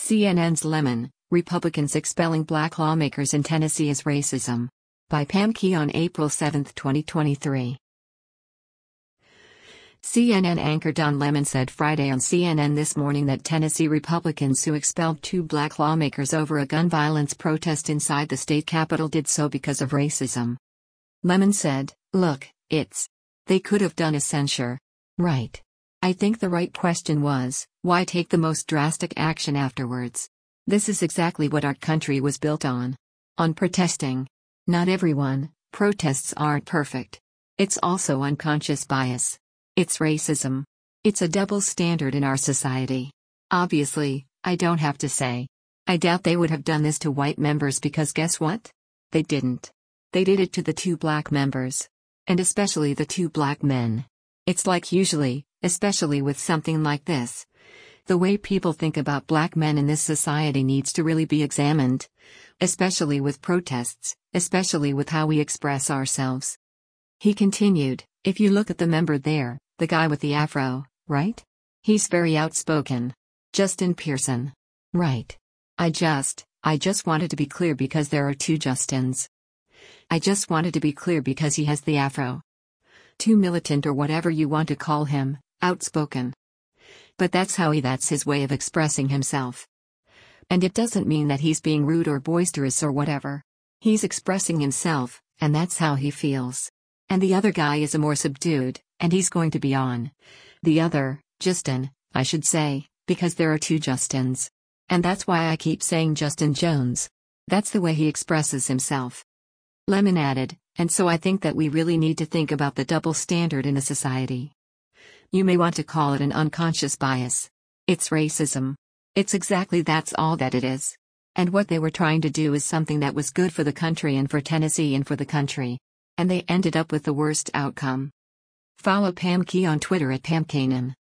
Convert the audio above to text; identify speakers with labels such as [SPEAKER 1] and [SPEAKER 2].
[SPEAKER 1] CNN's Lemon, Republicans expelling black lawmakers in Tennessee as racism. By Pam Key on April 7, 2023. CNN anchor Don Lemon said Friday on CNN This Morning that Tennessee Republicans who expelled 2 black lawmakers over a gun violence protest inside the state capitol did so because of racism. Lemon said, "Look, they could have done a censure. Right. I think the right question was, why take the most drastic action afterwards? This is exactly what our country was built on. On protesting. Not everyone, protests aren't perfect. It's also unconscious bias. It's racism. It's a double standard in our society. Obviously, I don't have to say. I doubt they would have done this to white members because guess what? They didn't. They did it to the 2 black members. And especially the 2 black men. It's like usually, especially with something like this. The way people think about black men in this society needs to really be examined. Especially with protests, especially with how we express ourselves." He continued, "If you look at the member there, the guy with the afro, right? He's very outspoken. Justin Pearson. Right. I just wanted to be clear because there are 2 Justins. I just wanted to be clear because he has the afro. Too militant or whatever you want to call him, outspoken. But that's his way of expressing himself. And it doesn't mean that he's being rude or boisterous or whatever. He's expressing himself, and that's how he feels. And the other guy is a more subdued, and he's going to be on the other, Justin, I should say, because there are 2 Justins. And that's why I keep saying Justin Jones. That's the way he expresses himself." Lemon added, "And so I think that we really need to think about the double standard in a society. You may want to call it an unconscious bias. It's racism. That's all that it is. And what they were trying to do is something that was good for the country and for Tennessee and for the country. And they ended up with the worst outcome." Follow Pam Key on Twitter at PamKanan.